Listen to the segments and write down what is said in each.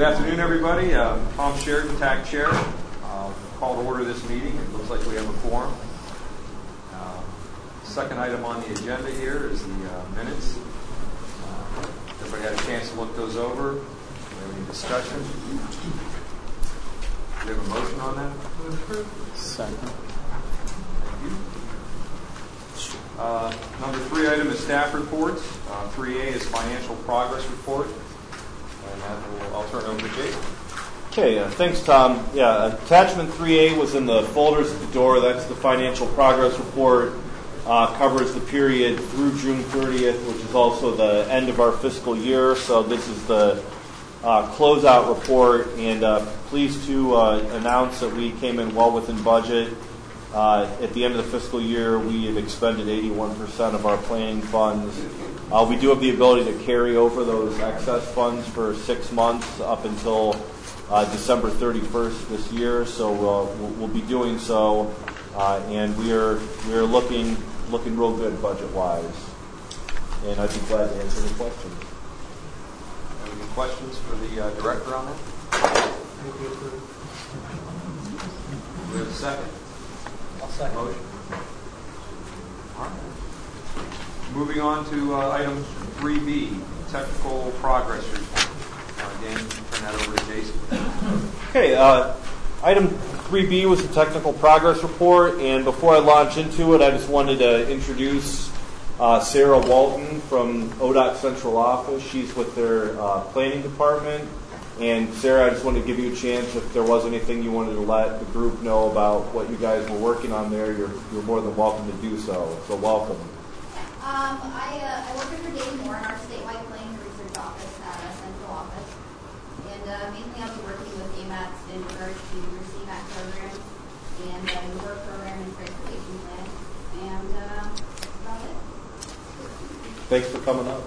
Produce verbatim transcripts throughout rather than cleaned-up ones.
afternoon, everybody. Uh, Tom Sheridan, T A C Chair. Uh, call to order this meeting. It looks like we have a quorum. Uh, second item on the agenda here is the uh, minutes. Uh, everybody had a chance to look those over. Do we have any discussion? Do we have a motion on that? Second. Thank you. Uh, number three item is staff reports. Uh, three A is financial progress report. And that will, I'll turn it over to Jason. Okay, uh, thanks, Tom. Yeah, attachment three A was in the folders at the door. That's the financial progress report. Uh, covers the period through June thirtieth, which is also the end of our fiscal year. So this is the uh, closeout report. And uh, pleased to uh, announce that we came in well within budget. Uh, at the end of the fiscal year, we have expended eighty-one percent of our planning funds. Uh, we do have the ability to carry over those excess funds for six months up until uh, December thirty-first this year. So uh, we'll, we'll be doing so, uh, and we are we are looking looking real good budget-wise. And I'd be glad to answer any questions. Any questions for the uh, director on that? Do we have a second? I'll second. Motion. All right. Moving on to uh, item three B, technical progress report. Uh, again, turn that over to Jason. Okay, uh, item three B was the technical progress report, and before I launch into it, I just wanted to introduce uh, Sarah Walton from O D O T Central Office. She's with their uh, planning department. And Sarah, I just wanted to give you a chance if there was anything you wanted to let the group know about what you guys were working on there. You're you're more than welcome to do so. So welcome. Um, I, uh, I work under Dave Moore in our statewide planning and research office at our central office. And uh, mainly I'll be working with A M A T in regards to your C MAT program and uh, the work program and transportation plan. And uh, that's about it. Thanks for coming up.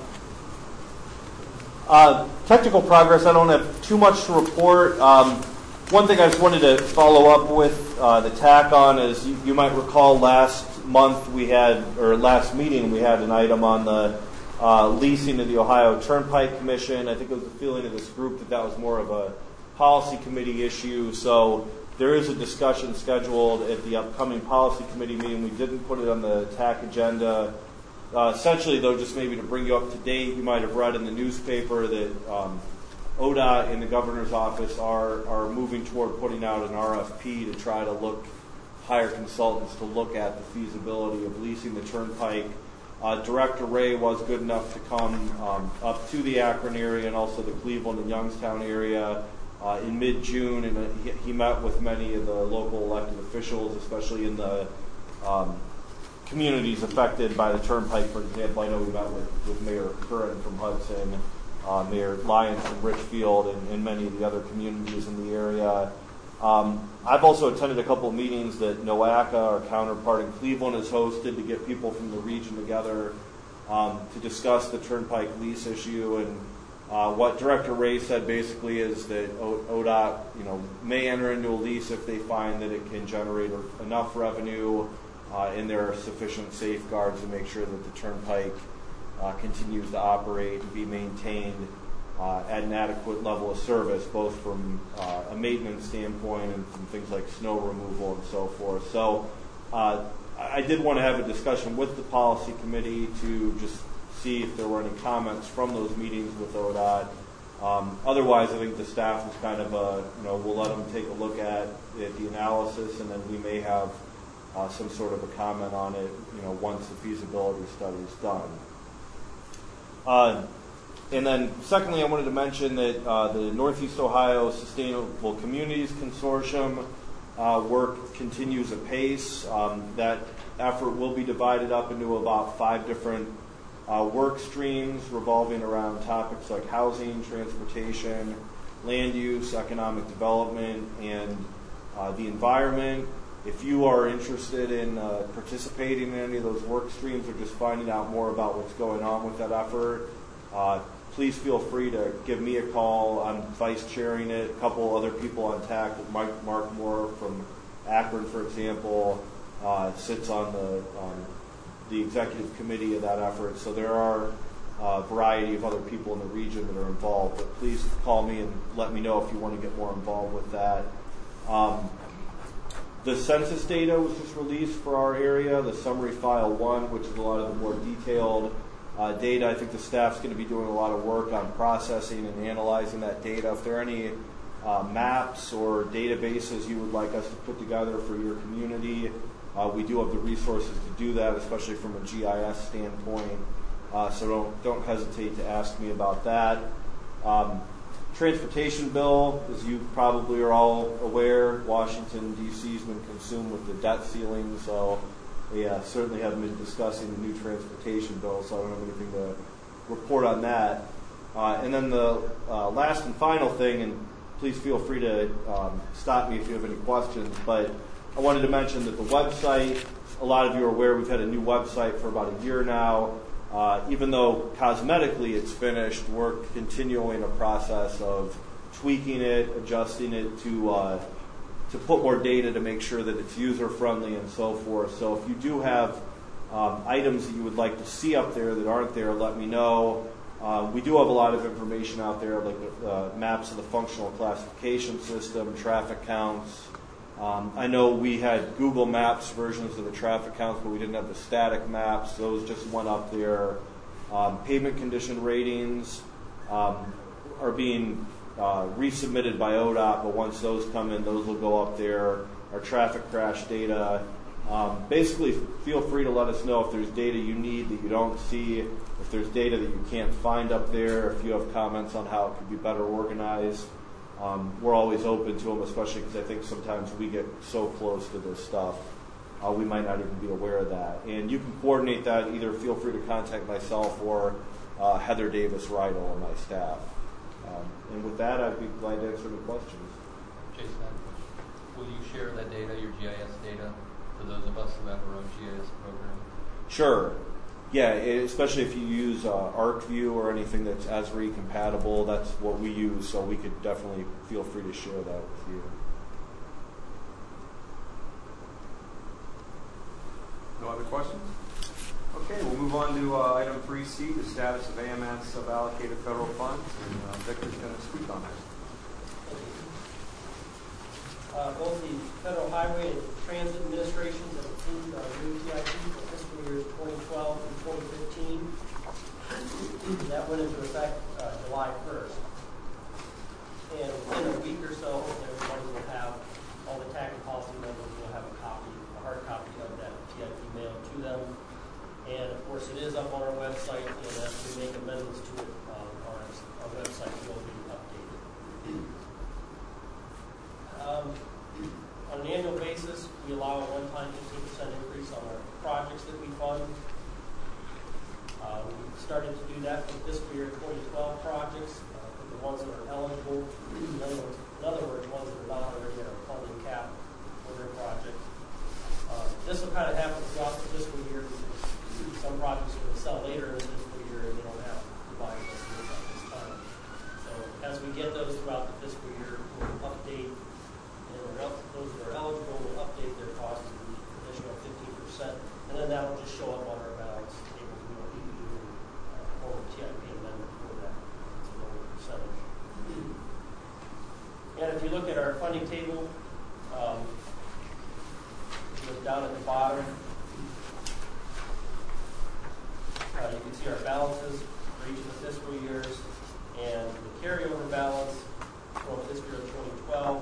Uh, technical progress, I don't have too much to report. Um, one thing I just wanted to follow up with uh, the T A C on is you, you might recall last month we had, or last meeting we had an item on the uh, leasing of the Ohio Turnpike Commission. I think it was the feeling of this group that that was more of a policy committee issue. So there is a discussion scheduled at the upcoming policy committee meeting. We didn't put it on the T A C agenda. Uh, essentially, though, just maybe to bring you up to date, you might have read in the newspaper that um, O D O T and the governor's office are are moving toward putting out an R F P to try to look, hire consultants to look at the feasibility of leasing the turnpike. Uh, Director Ray was good enough to come um, up to the Akron area and also the Cleveland and Youngstown area uh, in mid-June, and uh, he, he met with many of the local elected officials, especially in the um, communities affected by the turnpike. For example, I know we met with, with Mayor Curran from Hudson, uh, Mayor Lyons from Richfield, and, and many of the other communities in the area. Um, I've also attended a couple of meetings that NOACA, our counterpart in Cleveland, has hosted to get people from the region together um, to discuss the turnpike lease issue. And uh, what Director Ray said basically is that O D O T, you know, may enter into a lease if they find that it can generate enough revenue. Uh, and there are sufficient safeguards to make sure that the turnpike uh, continues to operate and be maintained uh, at an adequate level of service, both from uh, a maintenance standpoint and from things like snow removal and so forth. So uh, I did want to have a discussion with the policy committee to just see if there were any comments from those meetings with O D O T. Um, otherwise, I think the staff was kind of, a, you know, we'll let them take a look at, at the analysis, and then we may have Uh, some sort of a comment on it, you know, once the feasibility study is done. Uh, and then, secondly, I wanted to mention that uh, the Northeast Ohio Sustainable Communities Consortium uh, work continues apace. Um, that effort will be divided up into about five different uh, work streams revolving around topics like housing, transportation, land use, economic development, and uh, the environment. If you are interested in uh, participating in any of those work streams or just finding out more about what's going on with that effort, uh, please feel free to give me a call. I'm vice chairing it. A couple other people on T A C, Mike Mark Moore from Akron, for example, uh, sits on the on the executive committee of that effort. So there are a variety of other people in the region that are involved. But please call me and let me know if you want to get more involved with that. Um, the census data was just released for our area, the summary file one, which is a lot of the more detailed uh, data. I think the staff's going to be doing a lot of work on processing and analyzing that data. If there are any uh, maps or databases you would like us to put together for your community, uh, we do have the resources to do that, especially from a G I S standpoint. Uh, so don't don't hesitate to ask me about that. Um, transportation bill, as you probably are all aware, Washington, D C has been consumed with the debt ceiling, so we uh, certainly haven't been discussing the new transportation bill, so I don't have anything to report on that. Uh, and then the uh, last and final thing, and please feel free to um, stop me if you have any questions, but I wanted to mention that the website, a lot of you are aware we've had a new website for about a year now. Uh, even though cosmetically it's finished, we're continuing a process of tweaking it, adjusting it to uh, to put more data to make sure that it's user friendly and so forth. So if you do have um, items that you would like to see up there that aren't there, let me know. Uh, we do have a lot of information out there, like uh, maps of the functional classification system, traffic counts. Um, I know we had Google Maps versions of the traffic counts, but we didn't have the static maps. Those just went up there. Um, pavement condition ratings um, are being uh, resubmitted by O D O T, but once those come in, those will go up there. Our traffic crash data. Um, basically, feel free to let us know if there's data you need that you don't see, if there's data that you can't find up there, if you have comments on how it could be better organized. Um, we're always open to them, especially because I think sometimes we get so close to this stuff, uh, we might not even be aware of that. And you can coordinate that. Either feel free to contact myself or uh, Heather Davis Rydell on my staff. Um, and with that, I'd be glad to answer any questions. Jason, will you share that data, your G I S data, for those of us who have our own G I S program? Sure. Yeah, especially if you use uh, ArcView or anything that's Esri compatible, that's what we use, so we could definitely feel free to share that with you. No other questions? Okay, we'll move on to uh, item three C, the status of A M At's suballocated federal funds, and uh, Victor's going to speak on that. Uh, both the Federal Highway and Transit Administrations have approved our new T I P for fiscal years twenty twelve and twenty fifteen. That went into effect uh, July first. And within a week or so, everybody will have, all the tax and policy members will have a copy, a hard copy of that T I P mailed to them. And of course, it is up on our website, and as we make amendments to it, um, our, our website will be updated. Um, on an annual basis, we allow a one-time fifteen percent increase on our projects that we fund. Uh, we started to do that for fiscal year twenty twelve projects, uh, for the ones that are eligible. In other words, in other words, ones that are not already at our funding cap for their project. Uh, this will kind of happen throughout the fiscal year. Some projects are going to sell later in the fiscal year, and they don't have to buy those at this time. So as we get those throughout the fiscal year, we'll update. Those that are eligible will update their costs to the additional fifteen percent, and then that will just show up on our balance table. We don't need to do a whole T I P amendment for that. It's a lower percentage. And if you look at our funding table, um, it goes down at the bottom. Uh, you can see our balances for each of the fiscal years, and the carryover balance from fiscal year twenty twelve.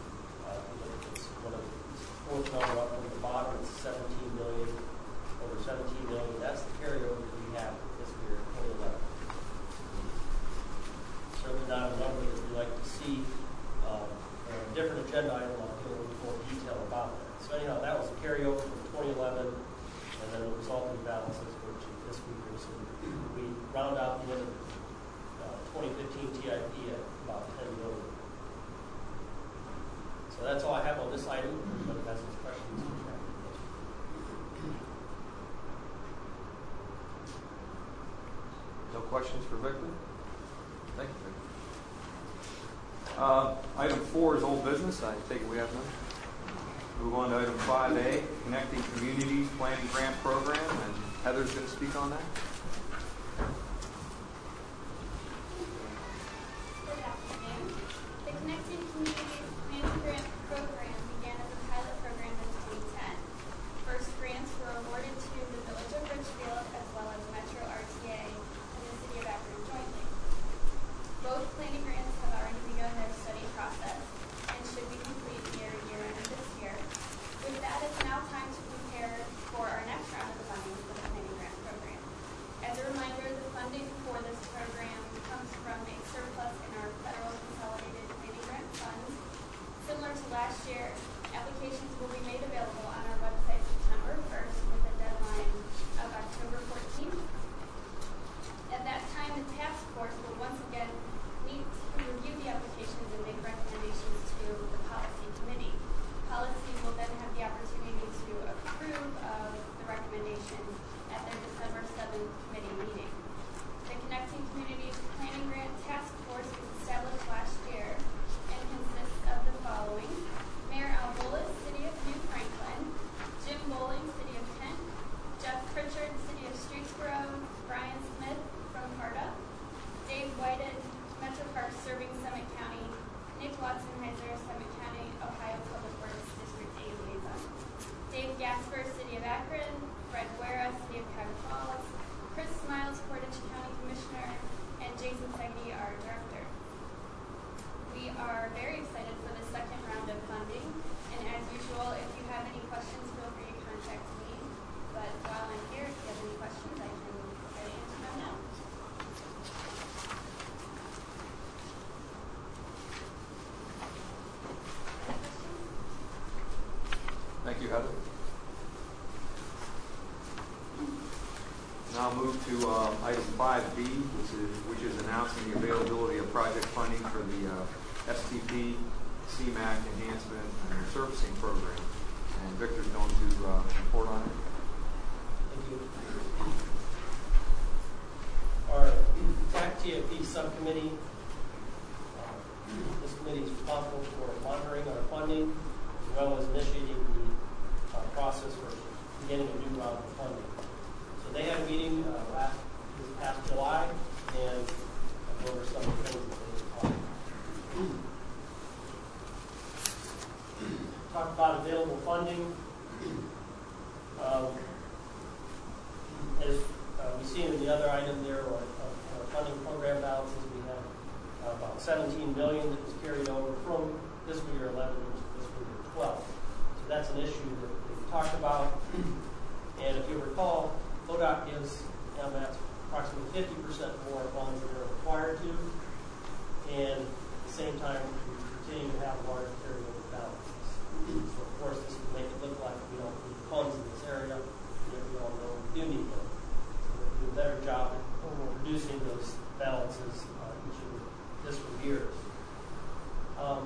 Fourth number up from the bottom is seventeen million, over seventeen million. That's the carryover that we have this year, twenty eleven. Certainly not a number that we like to see. Um, a different agenda item, I'll give a little more detail about that. So anyhow, that was a carryover from twenty eleven, and then the resulting balances for this year. So we round out the end of uh, twenty fifteen T I P at about ten million. So that's all I have on this item. But that's his questions. No questions for Victor? Thank you, Victor. Uh, item four is old business. I take it we have none. Move on to item five A, Connecting Communities Planning Grant Program, and Heather's going to speak on that. now move to uh, item five B, which is, which is announcing the availability of project funding for the uh, S T P C MAC Enhancement and Servicing Program. And Victor's going to uh, report on it. Thank you. Our T A C T I P subcommittee, uh, this committee is responsible for monitoring our funding as well as initiating the uh, process for beginning a new round of funding. So they had a meeting uh, last this past July, and I'll go over some of the things that they talked about. Talk about available funding. Um, as uh, we see in the other item there, our, our funding program balances, we have uh, about seventeen million dollars that was carried over from fiscal year eleven into fiscal year twelve. So that's an issue that we've talked about. And if you recall, O D O T gives M A T S approximately fifty percent more funds than they're required to, and at the same time, we continue to have large carryover balances. So of course, this would make it look like we don't need funds in this area, yet we all know we do need them. So we'll do a better job at reducing those balances uh, each of the fiscal years. Um,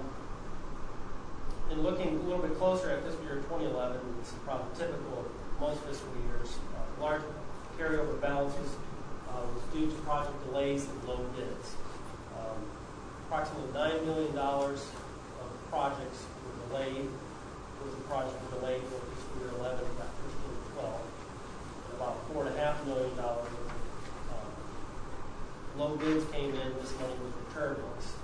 in looking a little bit closer at fiscal year twenty eleven, it's probably typical of most fiscal years. Uh, large carryover balances uh, was due to project delays and low bids. Um, approximately nine million dollars of projects were delayed. Was the project delayed for fiscal year eleven, about fifteen to twelve. And about four point five million dollars of uh, low bids came in. This money was returned to us.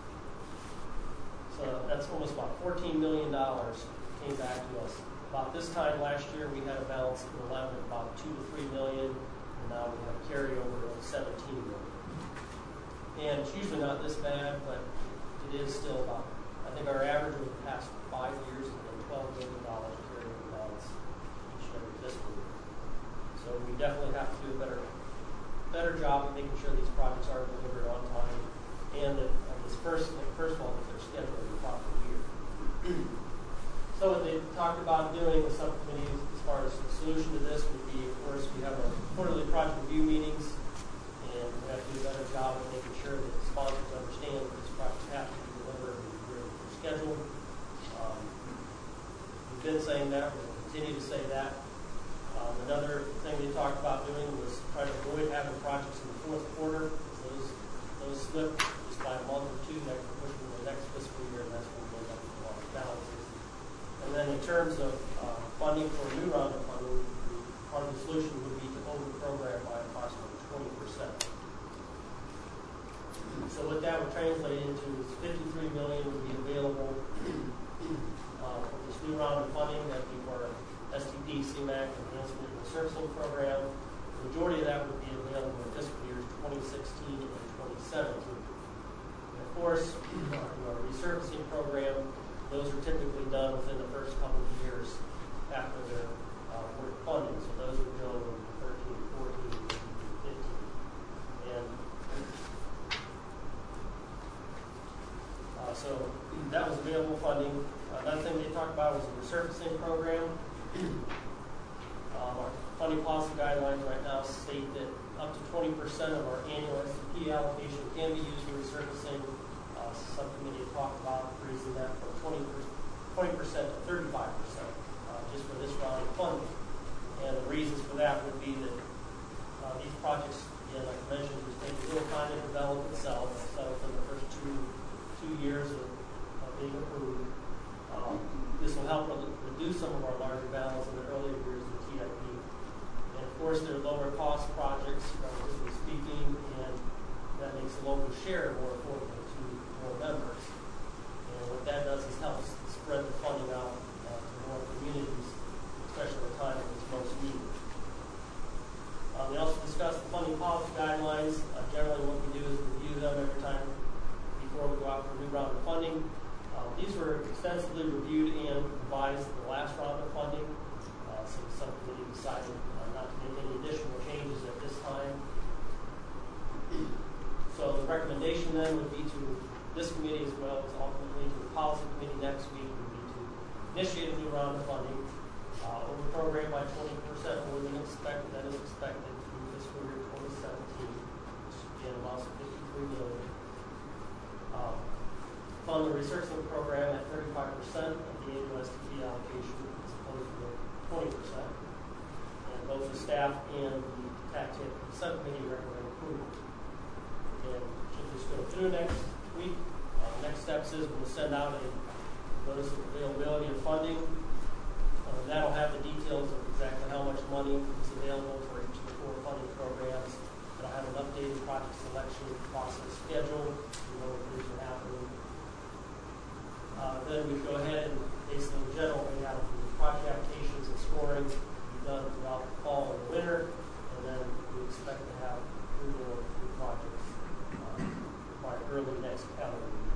So that's almost about fourteen million dollars came back to us. About this time last year, we had a balance in eleven of about two to three million, and now we have a carryover of seventeen million. And it's usually not this bad, but it is still about. I think our average over the past five years has been twelve million dollars carryover balance each and every fiscal year. So we definitely have to do a better, better job of making sure these projects are delivered on time, and that uh, this first, first of all, that they're scheduled in the proper year. So what they talked about doing with subcommittees as far as the solution to this would be, of course, we have our quarterly project review meetings, and we have to do a better job of making sure that sponsors understand that these projects have to be delivered in the year that they're scheduled. Um, we've been saying that, we'll continue to say that. Um, another thing we talked about doing was try to avoid having projects in the fourth quarter. Those, those slip just by a month or two, that can push them to the next fiscal year, and that's when we end up with a lot of balances. And then in terms of uh, funding for a new round of funding, part of the solution would be to over-program by approximately twenty percent. So what that would translate into is fifty-three million dollars would be available uh, for this new round of funding. That would be for S T P C MAC Enhancement and Servicing Program. The majority of that would be available in fiscal years twenty sixteen and twenty seventeen. And of course, our resurfacing program, those are typically done within the first couple of years after their uh, work funding. So those would go in thirteen, fourteen, fifteen. And uh, so that was available funding. Uh, another thing they talked about was the resurfacing program. Um, our funding policy guidelines right now state that up to twenty percent of our annual S T P allocation can be used for resurfacing. Uh, subcommittee talked about raising that from twenty percent to thirty-five percent uh, just for this round of funding. And the reasons for that would be that uh, these projects, again, like I mentioned, just take a little time to develop itself. So within the first two two years of, of being approved, um, this will help reduce some of our larger balance in the earlier years of the T I P. And of course, they're lower cost projects, relatively speaking, and that makes the local share more affordable to more members. And what that does is help spread the funding out uh, to more communities, especially at the time when it's most needed. Uh, we also discussed the funding policy guidelines. Uh, generally, what we do is review them every time before we go out for a new round of funding. Uh, these were extensively reviewed and revised in the last round of funding. Uh, so the subcommittee decided uh, not to make any additional changes at this time. So the recommendation then would be to this committee as well as ultimately to the policy committee next week would be to initiate a new round of funding, uh, over program by twenty percent more than expected, that is expected through fiscal year twenty and amounts to fifty-three million dollars. Um, fund the researching program at thirty-five percent of the annual S T P allocation as opposed to the twenty percent. And both the staff and the tax subcommittee recommend approval. And should this go through next week, uh, next steps is we'll send out a notice of availability of funding. Uh, that'll have the details of exactly how much money is available for each of the four funding programs. It'll have an updated project selection process schedule. You know what things are happening. Uh, then we go ahead and basically in general lay out the project applications and scoring to be done throughout the fall and the winter, and then we expect to have approval of the projects uh, by early next calendar year.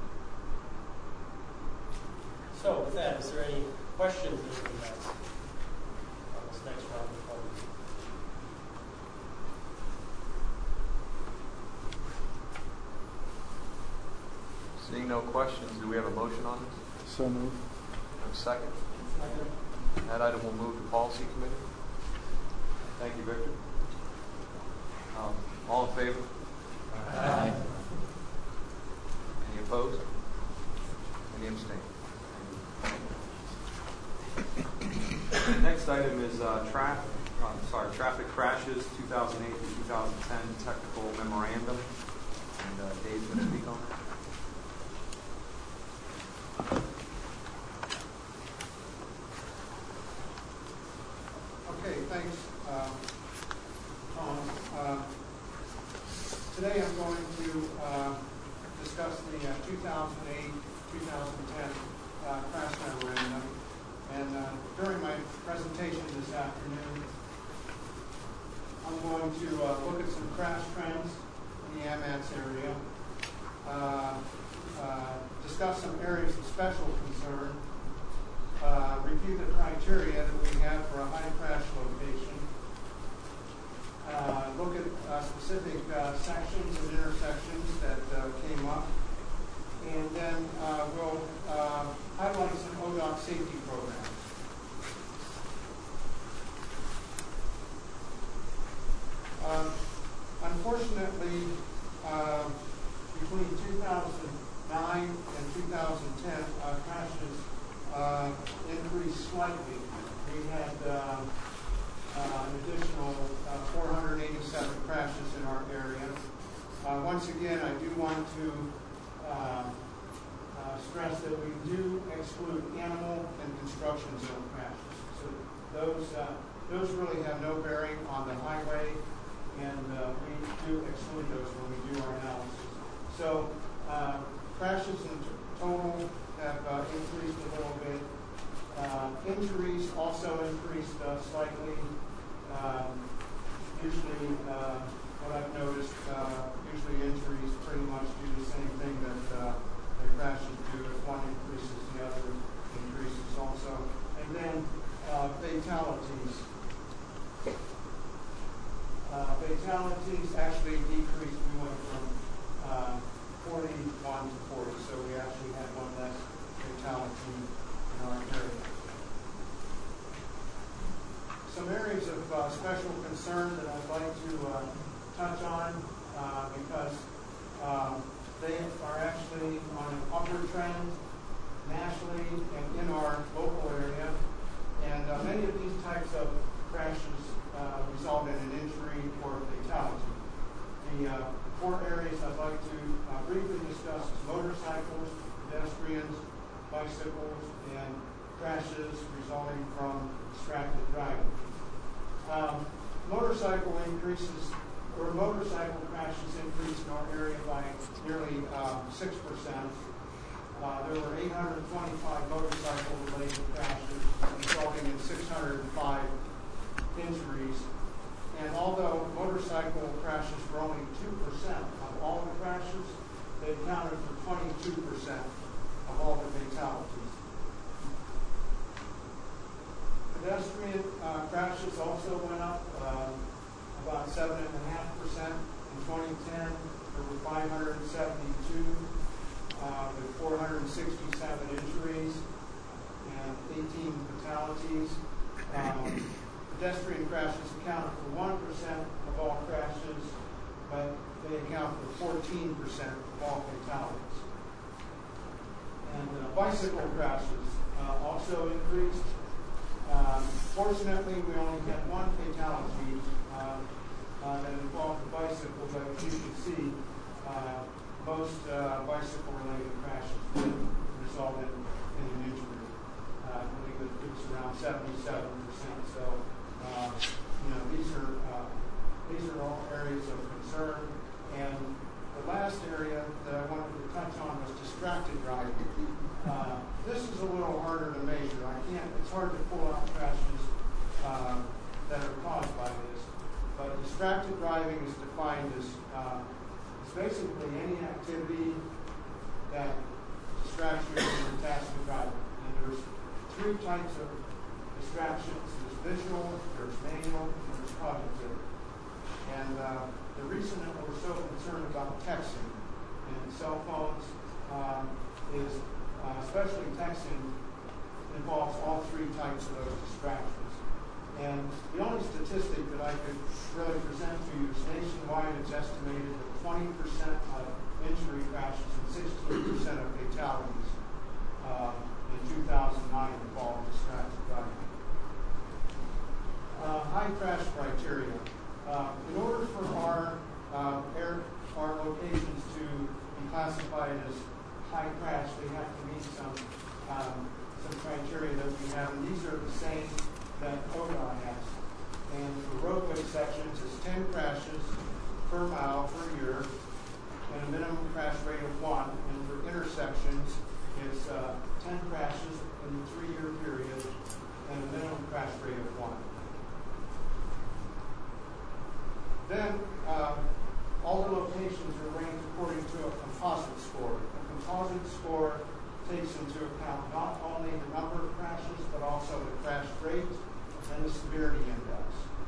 So with that, is there any questions or comments on this next round of funding? Seeing no questions, do we have a motion on this? So moved. A second? That item will move to policy committee. Thank you, Victor. Um, all in favor? Aye. Any opposed? Any abstain? Next item is uh, traffic. Uh, sorry, traffic crashes two thousand eight to two thousand ten technical memorandum. And uh, Dave's going to speak on that. Okay, thanks, uh, Tom. Uh, today I'm going to uh, discuss the uh, two thousand eight to two thousand ten uh, crash memorandum. And uh, during my presentation this afternoon, I'm going to uh, look at some crash trends in the AMATS area, uh, uh, discuss some areas of special concern, Uh, review the criteria that we have for a high crash location, uh, look at uh, specific uh, sections and intersections that uh, came up, and then uh, we'll uh, highlight some O D O T safety programs. Uh, unfortunately, uh, between two thousand nine and two thousand ten, uh, crashes Uh, increased slightly. We had uh, uh, an additional uh, four hundred eighty-seven crashes in our area. Uh, once again, I do want to uh, uh, stress that we do exclude animal and construction zone crashes. So those uh, those really have no bearing on the highway, and uh, we do exclude those when we do our analysis. So uh, crashes in total have uh, increased a little bit. Uh, injuries also increased uh, slightly. Um, usually, uh, what I've noticed, uh, usually injuries pretty much do the same thing that uh, the crashes do. If one increases, the other increases also. And then uh, fatalities. Uh, fatalities actually decreased. We went from uh, forty-one to forty, so we actually had one less fatality in our area. Some areas of uh, special concern that I'd like to uh, touch on uh, because um, they are actually on an upward trend nationally and in our local area. And uh, many of these types of crashes uh, result in an injury or fatality. The uh, four areas I'd like to uh, briefly discuss is motorcycles, pedestrians, bicycles, and crashes resulting from distracted driving. Um, motorcycle increases, or motorcycle crashes increased in our area by nearly um, six percent. Uh, there were eight hundred twenty-five motorcycle-related crashes, resulting in six hundred five injuries. And although motorcycle crashes were only two percent of all the crashes, they accounted for twenty-two percent of all the fatalities. Pedestrian uh, crashes also went up uh, about seven point five percent. In twenty ten, there were five hundred seventy-two uh, with four hundred sixty-seven injuries and eighteen fatalities. Um, Pedestrian crashes accounted for one percent of all crashes, but they account for fourteen percent of all fatalities. And uh, bicycle crashes uh, also increased. Um, fortunately, we only had one fatality uh, uh, that involved a bicycle, but as you can see, uh, most uh, bicycle-related crashes did result in, in an injury. Uh, I believe it was around seventy-seven percent. So, uh, you know, these are uh, these are all areas of concern. And the last area that I wanted to touch on was distracted driving. Uh, this is a little harder to measure. I can't. It's hard to pull out crashes uh, that are caused by this. But distracted driving is defined as uh, it's basically any activity that distracts you from your task of driving. And there's three types of distractions. There's visual, there's manual, and there's cognitive. And uh, the reason that we're so concerned about texting and cell phones um, is, uh, especially texting, involves all three types of those distractions. And the only statistic that I could really present to you is nationwide, it's estimated that twenty percent of injury crashes and sixteen percent of fatalities uh, in two thousand nine involved distracted driving. Uh, high crash criteria. Uh, in order for our uh, air, our locations to be classified as high crash, they have to meet some um, some criteria that we have, and these are the same that O D O T has. And for roadway sections, it's ten crashes per mile per year, and a minimum crash rate of one. And for intersections, it's uh, ten crashes in the three-year period, and a minimum crash rate of one. Then, uh, all the locations are ranked according to a composite score. A composite score takes into account not only the number of crashes, but also the crash rate and the severity index.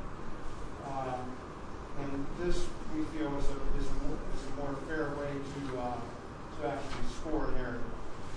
Um, and this, we feel, is a, is a, more, is a more fair way to, uh, to actually score an area.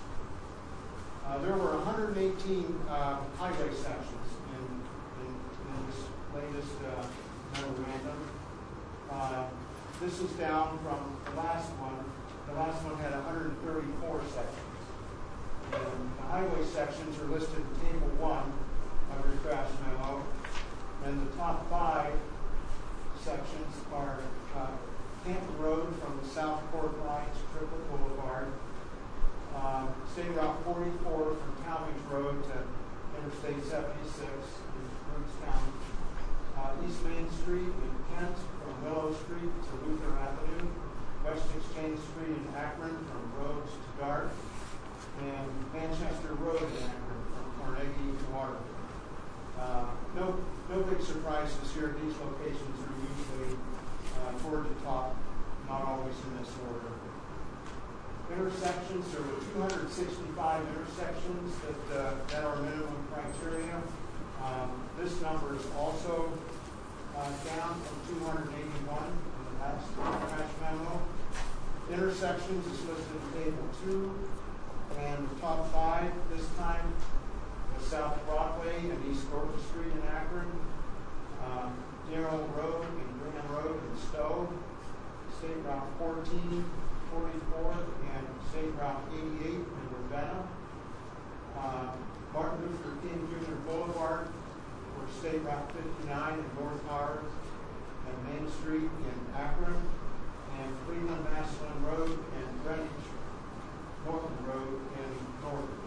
Uh, there were one hundred eighteen uh, highway sections in, in, in this latest uh, memorandum. Uh, this is down from the last one. The last one had one hundred thirty-four sections. And the highway sections are listed in Table one of your crash memo. And the top five sections are uh, Canton Road from the South Court line to Triple Boulevard, uh, State Route forty-four from Talmadge Road to Interstate seventy-six in Roots County, uh, East Main Street in Kent from Willow Street to Luther Avenue, West Exchange Street in Akron from Rhodes to Dart, and Manchester Road in Akron from Carnegie to Waterloo. Uh, no, no big surprises here. These locations are usually uh, toward the top, not always in this order. Intersections, there were two hundred sixty-five intersections that uh, that are minimum criteria. Um, this number is also uh, down from two hundred eighty-one in the last crash memo. Intersections is listed in Table two, and the top five this time was South Broadway and East Gordon Street in Akron, um, Darrell Road and Grand Road in Stowe, State Route fourteen, forty-four, and State Route eighty-eight in Ravenna, uh, Martin Luther King Junior Boulevard, or State Route fifty-nine in North Howard, and Main Street in Akron, and Cleveland Massillon Road and Greenwich Norton Road in Norton.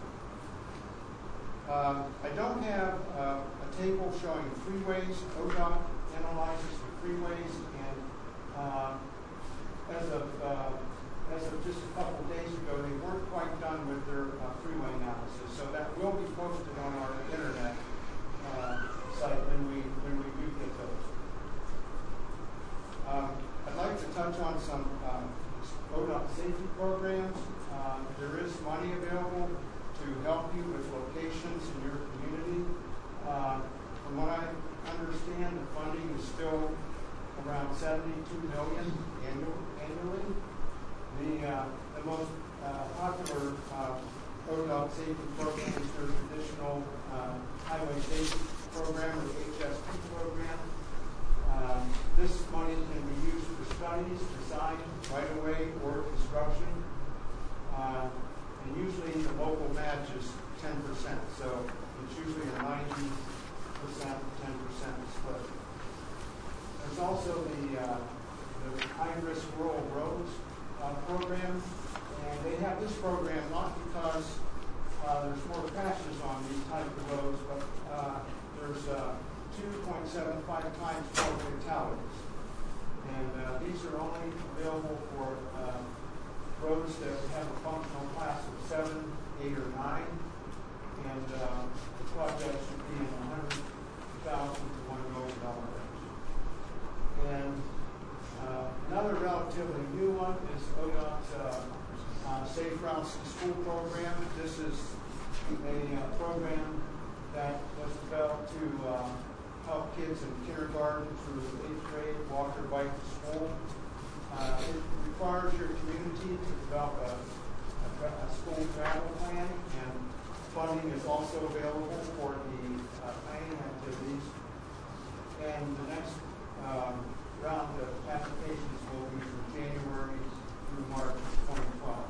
Uh, I don't have uh, a table showing freeways. O D O T analyzes the freeways, and uh, as of uh, as of just a couple of days ago, they weren't quite done with their uh, freeway analysis. So that will be posted on our internet uh, site when we when we do get those. Um, I'd like to touch on some uh, O D O T safety programs. Uh, there is money available to help you with locations in your community. Uh, from what I understand, the funding is still around seventy-two million dollars annually. The, uh, the most uh, popular uh, O D O T safety program is their traditional uh, highway safety program, or the H S P program. Uh, this money can be used for studies, design, construction. Uh, and usually the local match is ten percent. So it's usually a ninety percent, ten percent split. There's also the, uh, the high-risk rural roads uh, program. And they have this program not because uh, there's more crashes on these type of roads, but uh, there's uh, two point seven five times more fatalities. And uh, these are only available for uh, roads that have a functional class of seven, eight, or nine. And uh, the project should be in the one hundred thousand to one million dollar range. And uh, another relatively new one is O D O T's uh, uh, Safe Routes to School program. This is a uh, program that was developed to uh, help kids in kindergarten through eighth grade walk or bike to school. Uh, it requires your community to develop a, a, tra- a school travel plan, and funding is also available for the uh, planning activities. And the next um, round of applications will be from January through March twenty twelve.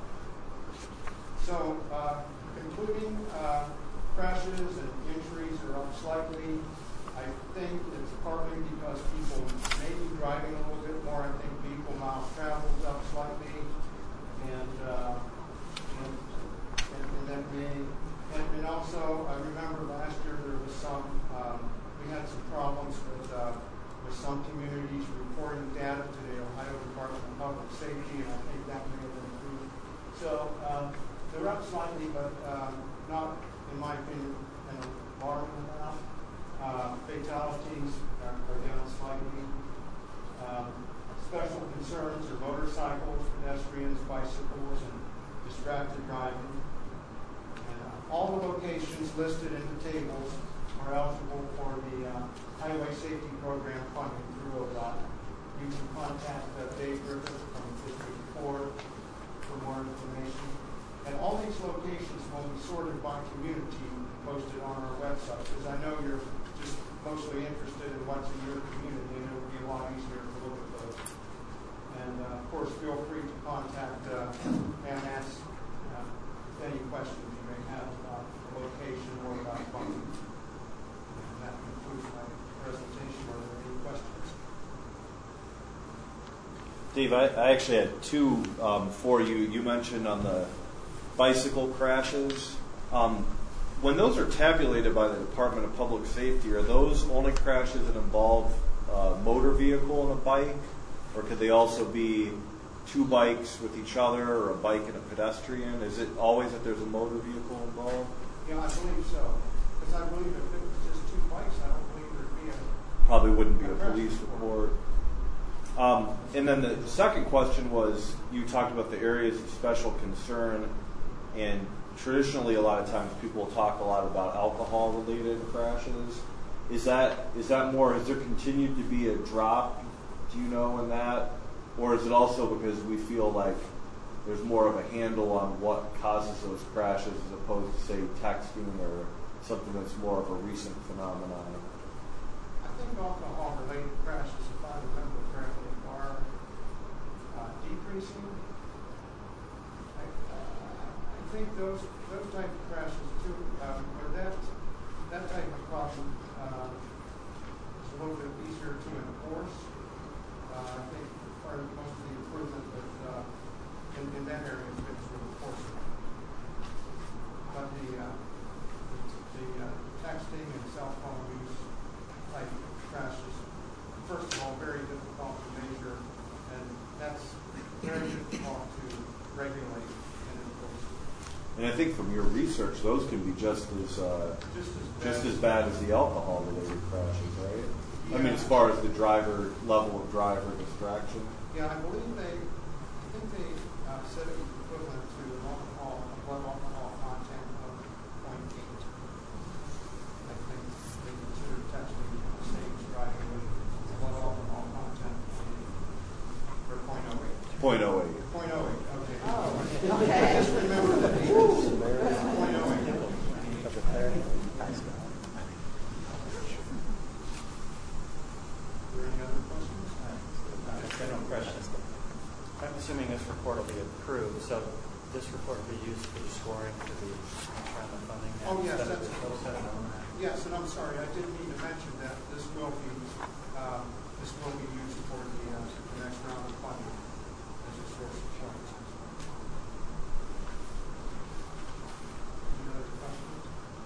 So, uh, concluding, uh, crashes and injuries are up slightly. I think it's partly because people may be driving a little bit more. I think vehicle miles traveled is up slightly, and uh, and, and, and that may and, and also I remember last year there was some um, we had some problems with uh, with some communities reporting data to the Ohio Department of Public Safety, and I think that may have improved. So um, they're up slightly, but um, not, in my opinion, an alarming amount. Uh, fatalities are, are down slightly. Um, special concerns are motorcycles, pedestrians, bicycles, and distracted driving. And uh, all the locations listed in the tables are eligible for the uh, Highway Safety Program funding through O D O T. You can contact uh, Dave Griffith from District four for more information. And all these locations will be sorted by community, posted on our website, because I know you're just mostly interested in what's in your community, and it would be a lot easier to look at those. And uh, of course, feel free to contact uh, and ask uh, any questions you may have about the location or about funding. And that concludes my presentation. Are there any questions? Dave, I, I actually had two um, for you. You mentioned on the bicycle crashes. Um, when those are tabulated by the Department of Public Safety, are those only crashes that involve a motor vehicle and a bike? Or could they also be two bikes with each other, or a bike and a pedestrian? Is it always that there's a motor vehicle involved? Yeah, I believe so. Because I believe if it was just two bikes, I don't believe there'd be a... Probably wouldn't be a police report. Um, and then the second question was, you talked about the areas of special concern, and traditionally a lot of times people talk a lot about alcohol-related crashes. Is that is that more, has there continued to be a drop, do you know, in that? Or is it also because we feel like there's more of a handle on what causes those crashes as opposed to, say, texting or something that's more of a recent phenomenon? I think alcohol-related crashes, if I remember correctly, are uh, decreasing. I, uh, I think those those type of crashes too, um, or that that type of problem uh, is a little bit easier to enforce. Uh, I think part of most of the improvement that uh, in, in that area has been through enforcement. But the uh, the uh, texting and cell phone use type crashes, first of all, very difficult to measure, and that's very difficult to regulate and enforce. And I think from your research, those can be just as uh, Just as bad, just as bad as the alcohol-related crashes, right? Yeah. I mean, as far as the driver level of driver distraction. Yeah, I believe they, I think they uh, said it was equivalent to an alcohol, blood alcohol content of zero point eight. I think they consider texting the same as driving with blood alcohol content for zero point oh eight. zero point oh eight. zero point oh eight, okay. Oh, okay. Just remember that it's zero point oh eight. Are there any other questions? General questions. I'm assuming this report will be approved. approved. So this report will be used for the scoring for the transit funding. Oh, yes, instead of that's- the total set amount. Yes, and I'm sorry, I didn't mean to mention that this will be, um, this will be used for the, uh, the next round of funding as a source of funds. Any other questions?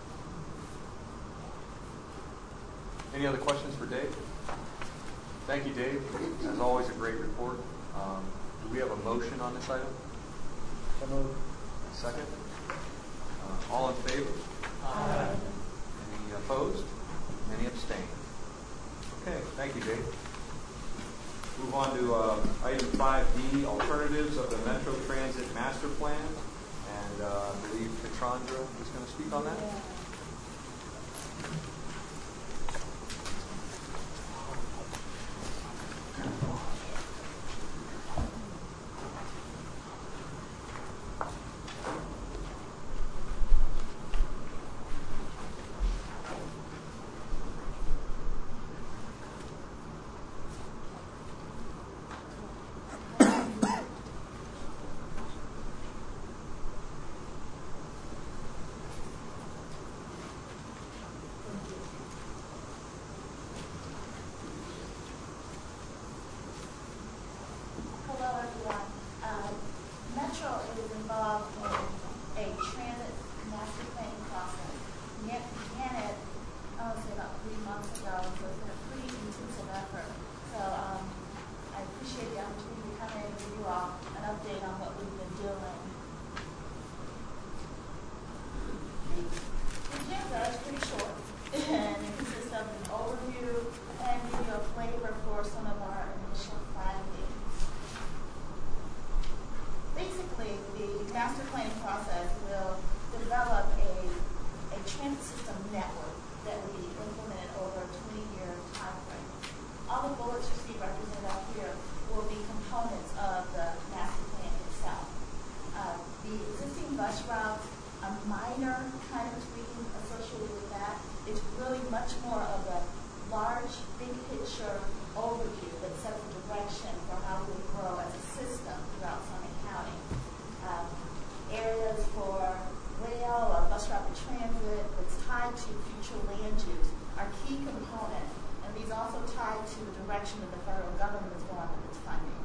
Any other questions for Dave? Thank you, Dave. As always, a great report. Um, do we have a motion on this item? So moved. Second? Uh, all in favor? Aye. Any opposed? Any abstain? Okay, thank you, Dave. Move on to uh, item five D, alternatives of the Metro Transit Master Plan. And uh, I believe Catrandra is going to speak on that. Hello, everyone. Uh, Metro is involved in a transit master planning process. We had- began it, I would say about three months ago, so it's been a pretty intensive effort. So um, I appreciate the opportunity to come in and give you all an update on what we've been doing. The agenda is pretty short, and it consists of an overview and give you a flavor for some of our initial findings. Basically, the master planning process will develop a, a transit system network that will be implemented over a twenty-year time frame. All the bullets you see represented up here will be components of the master plan itself. Uh, the existing bus routes, a minor kind of tweaking associated with that. It's really much more of a large, big picture overview that sets a direction for how we will grow as a system throughout Summit County. Um, areas for rail or bus rapid transit that's tied to future land use are key components, and these also tie to the direction that the federal government is going with its funding.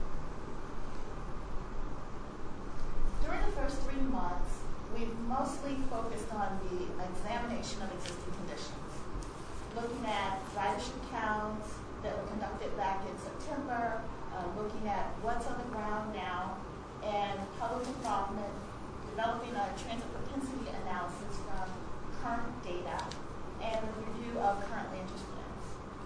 During the first three months, we've mostly focused on the examination of existing conditions, looking at ridership counts that were conducted back in September, uh, looking at what's on the ground now, and public involvement, developing a transit propensity analysis from current data, and a review of current land use plans.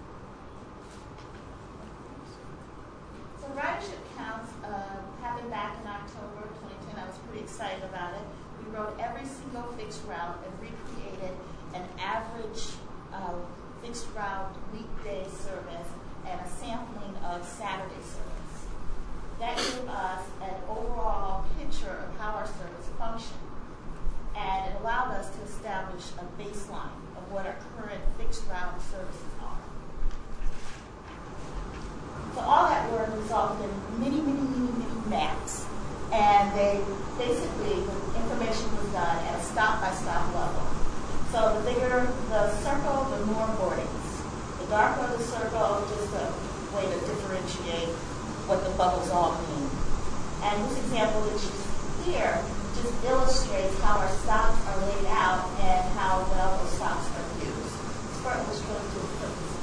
So ridership counts uh, happened back in October twenty ten. I was pretty excited about it. We wrote every single fixed route and recreated an average uh, fixed route weekday service and a sampling of Saturday service. That gave us an overall picture of how our service functioned, and it allowed us to establish a baseline of what our current fixed route services are. So all that work resulted in many, many, many, many maps, and they basically, the information was done at a stop-by-stop level. So the bigger the circle, the more boardings. The darker the circle, just a way to differentiate what the bubbles all mean. And this example that you see here just illustrates how our stops are laid out and how well those stops are used for illustrative purposes.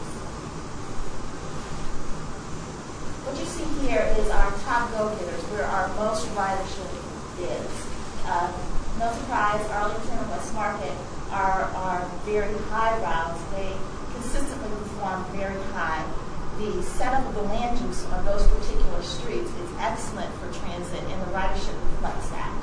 What you see here is our top go-getters, where our most ridership is. Uh, no surprise, Arlington and West Market are, are very high routes. They consistently perform very high. The setup of the land use on those particular streets is excellent for transit, and the ridership reflects that.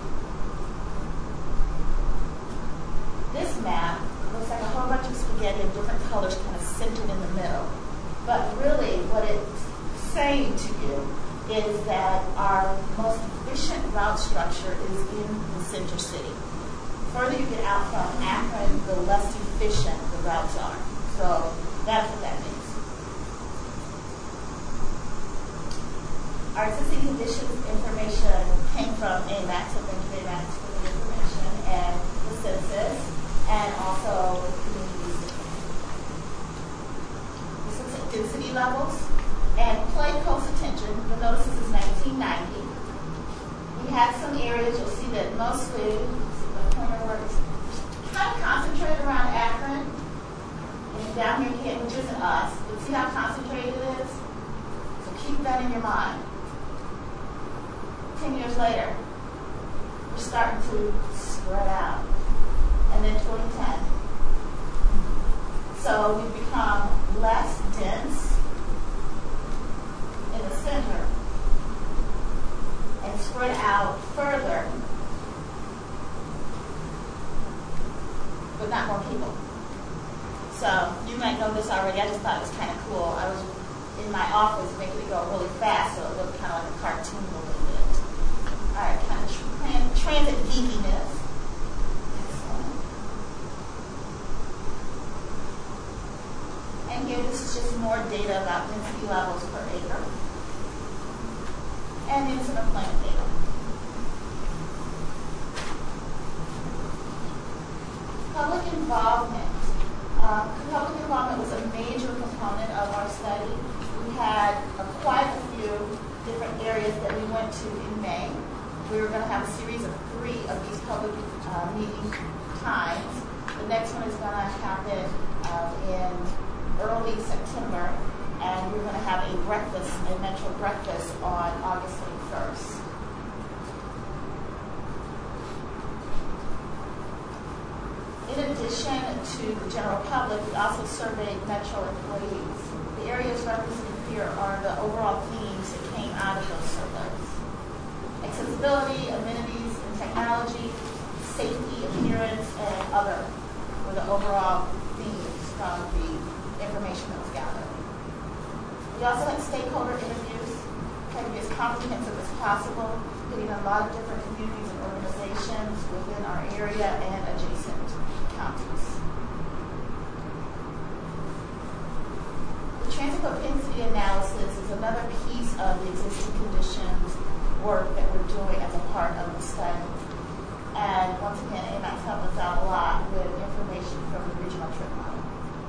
This map looks like a whole bunch of spaghetti of different colors kind of centered in the middle. But really, what it's saying to you is that our most efficient route structure is in the center city. The further you get out from Akron, the less efficient the routes are. So that's what that means. Our existing conditions information came from A MAX, so thank you A MAX for the information, and the census, and also the community density levels, and pay close attention. You'll notice this is nineteen ninety. We had some areas, you'll see that mostly, the pointer works, kind of concentrated around Akron, and down here in Canton, which isn't us, but see how concentrated it is? So keep that in your mind. Ten years later, we're starting to spread out. And then twenty ten. So we've become less dense in the center and spread out further, but not more people. So you might know this already. I just thought it was kind of cool. I was in my office making it go really fast, so it looked kind of like a cartoon a little bit. All right, kind of tran- transit geekiness. And here, this is just more data about density levels per acre and incident plan data. Public involvement. Um, public involvement was a major component of our study. We had uh, quite a few different areas that we went to in May. We were going to have a series of three of these public uh, meeting times. The next one is going to happen uh, in early September, and we're going to have a breakfast, a Metro breakfast on August twenty-first. In addition to the general public, we also surveyed Metro employees. The areas represented here are the overall themes that came out of those surveys. Accessibility, amenities, and technology, safety, appearance, and other were the overall themes from the information that was gathered. We also had stakeholder interviews, tried to be as comprehensive as possible, getting a lot of different communities and organizations within our area and adjacent counties. The transit propensity analysis is another piece of the existing conditions work that we're doing as a part of the study. And once again, A MAX helped us out a lot with information from the regional trip model.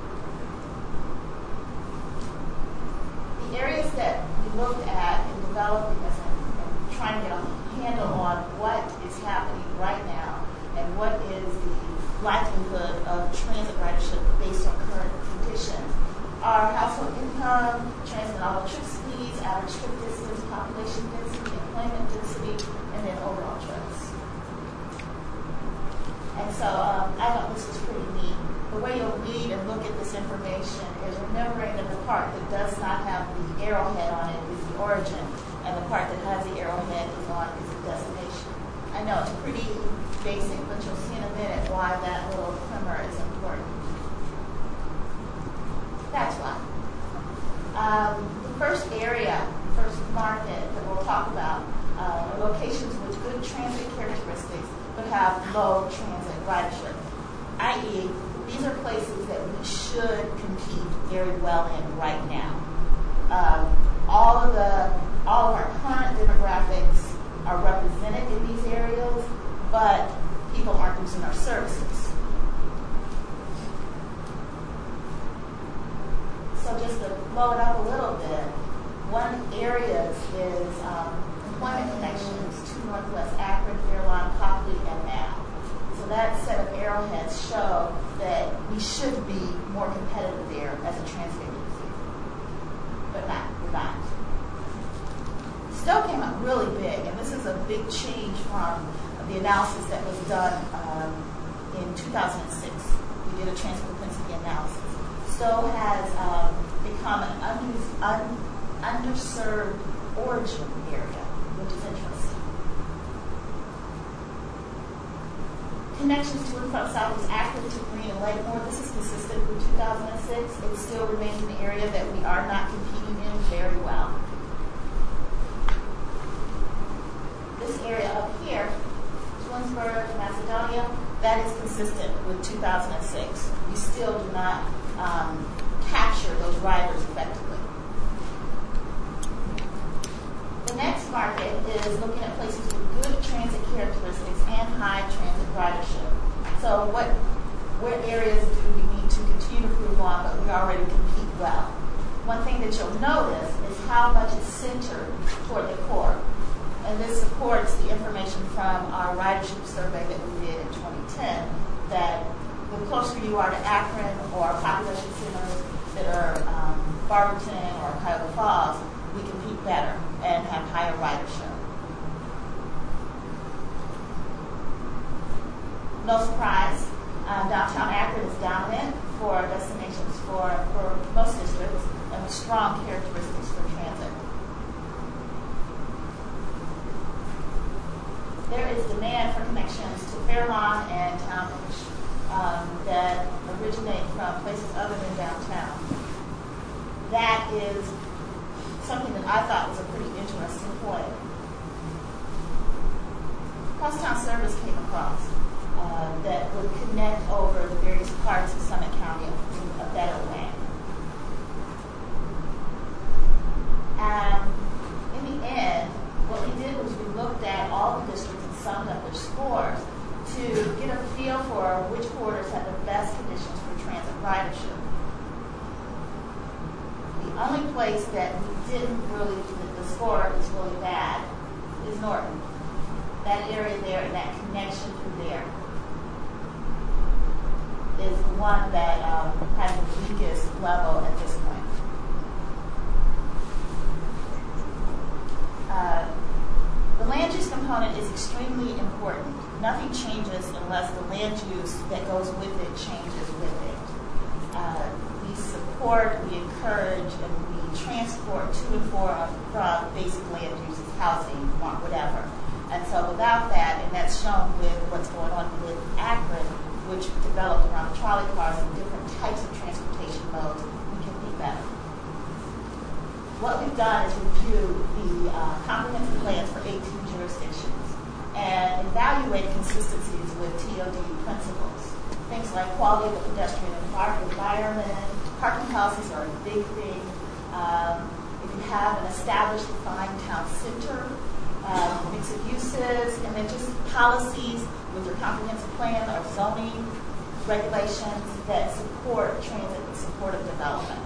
The areas that we looked at in developing this and, and trying to get a handle on what is happening right now and what is the likelihood of transit ridership based on current conditions are household income, transit and auto trip speeds, average trip distance, population density, employment density, and then overall trips. And so um, I thought this was pretty neat. The way you'll read and look at this information is remembering that the part that does not have the arrowhead on it is the origin, and the part that has the arrowhead is on is the destination. I know it's pretty basic, but you'll see in a minute why that little primer is important. That's why. Um, the first area, first market that we'll talk about uh, are locations with good transit characteristics but have low transit ridership, that is, these are places that we should compete very well in right now. Um, all of the, all of our current demographics are represented in these areas, but people aren't using our services. So just to blow it up a little bit, one area is um, employment connections to Northwest Akron, Fairlawn, Copley, and Mapp. So that set of arrowheads show that we should be more competitive there as a transit agency. But not, we're not. Still came out really big, and this is a big change from the analysis that was done um, in two thousand six. We did a transit propensity analysis. Stowe has um, become an un- un- underserved origin area, which is interesting. Connections to and from Southeast Akron to Green and Lakemore, this is consistent with two thousand six. It still remains an area that we are not competing in very well. This area up here, Twinsburg, Macedonia, that is consistent with two thousand six. We still do not um, capture those riders effectively. The next market is looking at places with good transit characteristics and high transit ridership. So what, what areas do we need to continue to improve on, but we already compete well? One thing that you'll notice is how much is centered toward the core. And this supports the information from our ridership survey that we did in twenty ten, that the closer you are to Akron or population centers that are um, Barberton or Cuyahoga Falls, we compete better and have higher ridership. No surprise, uh, downtown Akron is dominant for destinations for, for most districts and with strong characteristics for transit. There is demand for connections to Fairlawn and Townbridge um, that originate from places other than downtown. That is something that I thought was a pretty interesting point. Crosstown Service came across uh, that would connect over the various parts of Summit County in a better way. And in the end, what we did was we looked at all the districts and summed up their scores to get a feel for which corridors had the best conditions for transit ridership. The only place that we didn't really, that the score is really bad, is Norton. That area there and that connection through there is the one that um, has the weakest level at this point. Uh, the land use component is extremely important. Nothing changes unless the land use that goes with it changes with it. Uh, we support, we encourage, and we transport to and for from basic land uses, housing, whatever. And so without that, and that's shown with what's going on with Akron, which developed around trolley cars and different types of transportation modes, we can be better. What we've done is review the uh, comprehensive plans for eighteen jurisdictions and evaluate consistencies with T O D principles. Things like quality of the pedestrian and park environment, parking policies are a big thing. Um, if you have an established defined town center, uh, mix of uses, and then just policies with your comprehensive plan or zoning regulations that support transit and supportive development.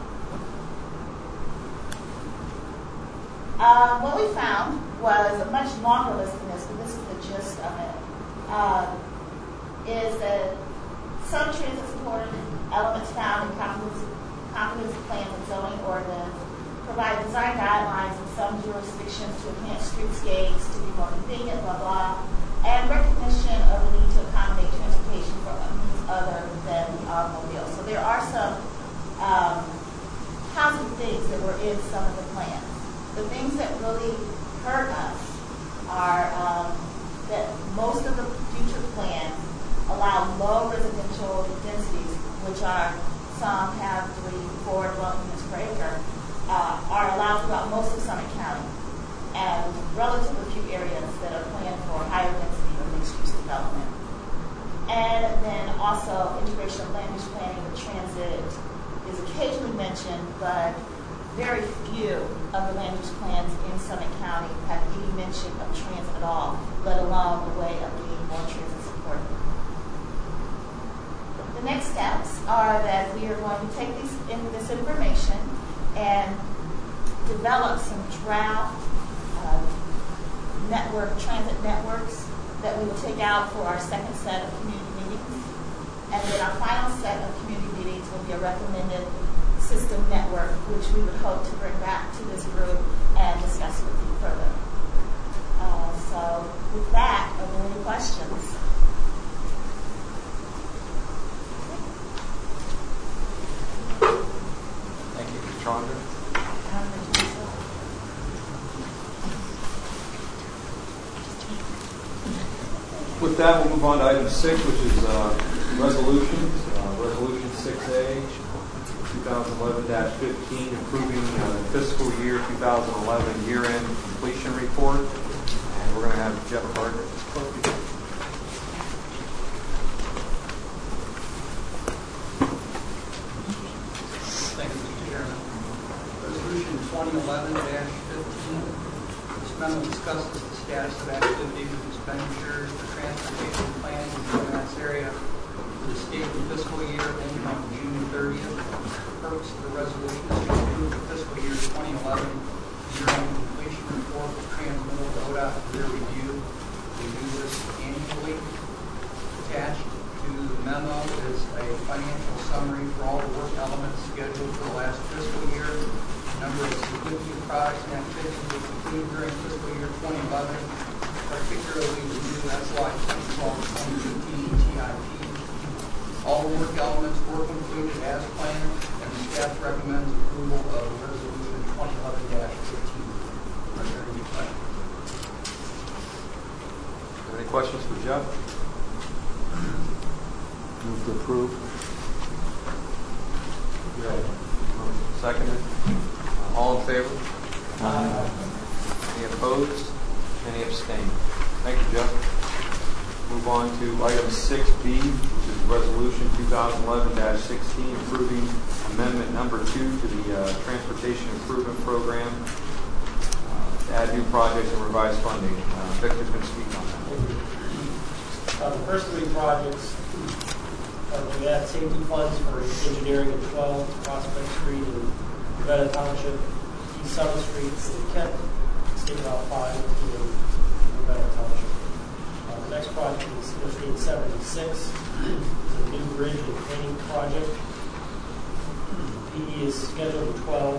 Uh, what we found was a much longer list than this, but this is the gist of it, uh, is that some transit supported elements found in comprehensive, comprehensive plans and zoning ordinance provide design guidelines in some jurisdictions to enhance streetscapes, to be more convenient, blah, blah, and recognition of the need to accommodate transportation for means other than the automobile. So there are some um, positive things that were in some of the plans. The things that really hurt us are um, that most of the future plans allow low residential densities, which are, some have three, four dwelling units per acre, uh, are allowed throughout most of Summit County, and relatively few areas that are planned for higher density or mixed-use development. And then also integration of land use planning with transit is occasionally mentioned, but very few of the land use plans in Summit County have any mention of transit at all, let alone the way of being more transit supportive. The next steps are that we are going to take these, in this information and develop some draft uh, network, transit networks that we will take out for our second set of community meetings. And then our final set of community meetings will be a recommended system network, which we would hope to bring back to this group and discuss with you further. Uh, so with that, are there any questions? Thank you, Chandra. With that, we'll move on to item six, which is uh, resolutions. Uh, resolution six A, twenty eleven dash fifteen, approving uh, the fiscal year twenty eleven year-end completion report. And we're going to have Jeff Gardner. Thank you, Mister Chairman. Resolution twenty eleven dash fifteen. This memo is transportation planning in the U S area for the state fiscal year ending on June thirtieth. The purpose of the resolution is to approve the fiscal year twenty eleven year-end completion report for transmittal to O D O T for their review. We do this annually. Attached to the memo is a financial summary for all the work elements scheduled for the last fiscal year, number of significant projects and activities we completed during fiscal year twenty eleven, particularly the new S Y twenty twelve to twenty fifteen T I P. All work elements were completed as planned, and the staff recommends approval of resolution twenty eleven dash fifteen. Are there any questions? Any questions for Jeff? Move to approve. Seconded. Uh, all in favor? Aye. Any opposed? Any abstained? Thank you, Jeff. Move on to item six B, which is resolution twenty eleven dash sixteen, approving amendment number two to the uh, Transportation Improvement Program uh, to add new projects and revise funding. Uh, Victor can speak on that. Uh, the first three projects, uh, we add safety funds for engineering at twelve, Prospect Street and Ravenna Township, East Summit Street, and Kent, State Route five to Ravenna Township. Uh, the next project is Interstate seventy-six. It's a new bridge and painting project. P E is scheduled at twelve,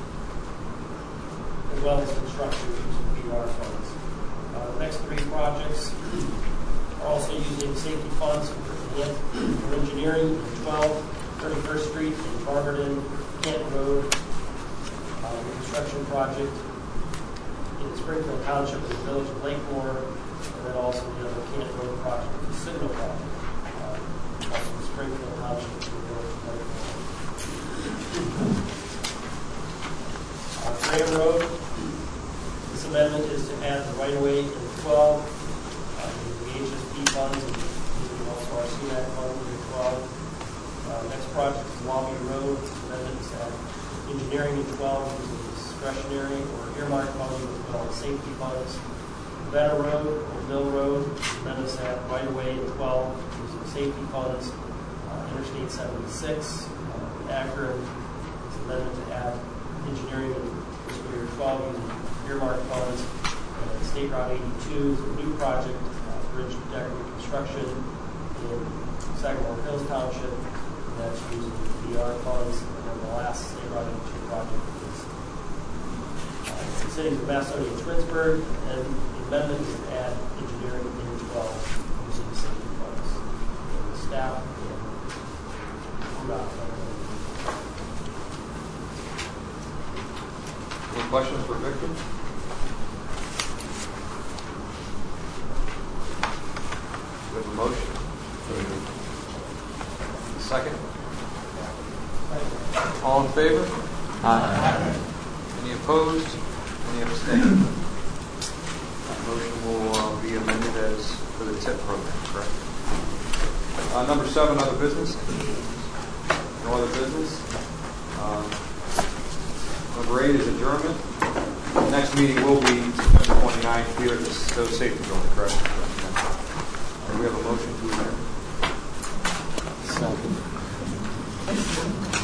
as well as construction using P R funds. Uh, the next three projects are also using safety funds for, for engineering at twelve, thirty-first Street and Barberton, Kent Road. Uh, the construction project in Springfield Township in the village of Lakemore, and then also the other Kent Road project, the signal project, uh, also in Springfield Township in the village of Lakemore. Uh, Graham Road, this amendment is to add the right-of-way in twelve, uh, the H S P funds, and using also our C MAC funds in twelve. Uh, next project is Lobby Road. This amendment is to add engineering in twelve, using discretionary or earmark funds as well as safety funds. Ravenna Road or Mill Road, amendments to add right-of-way in twelve, using safety funds. Uh, Interstate seventy-six, uh, Akron, this amendment to add engineering in fiscal year twelve, using earmark funds. And State Route eighty-two is a new project, uh, bridge decorative construction in Sagamore Hills Township, and that's using P R funds. And then the last State Route eighty-two project is uh, the cities of Macedonia and Twinsburg, and the amendment is to add engineering in twelve using the safety funds. And the staff and O D O T. Any questions for Victor? We have a motion. Second? All in favor? Aye. Any opposed? Any abstained? That motion will uh, be amended as for the T I P program, correct? Uh, number seven, other business. No other business. Um, number eight is adjournment. The next meeting will be September twenty-ninth here at the Stowe Safety Building, correct? And we have a motion to adjourn. Second.